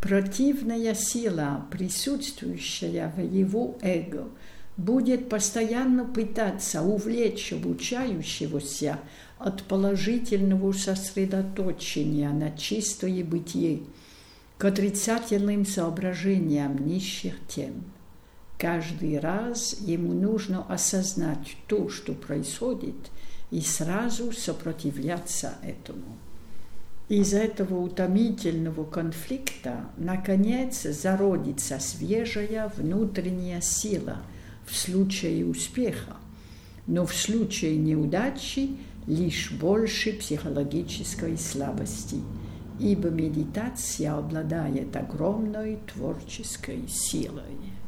Противная сила, присутствующая в его эго, будет постоянно пытаться увлечь обучающегося от положительного сосредоточения на чистое бытие к отрицательным соображениям низших тем. Каждый раз ему нужно осознать то, что происходит, и сразу сопротивляться этому. Из этого утомительного конфликта, наконец, зародится свежая внутренняя сила в случае успеха, но в случае неудачи лишь больше психологической слабости, ибо медитация обладает огромной творческой силой.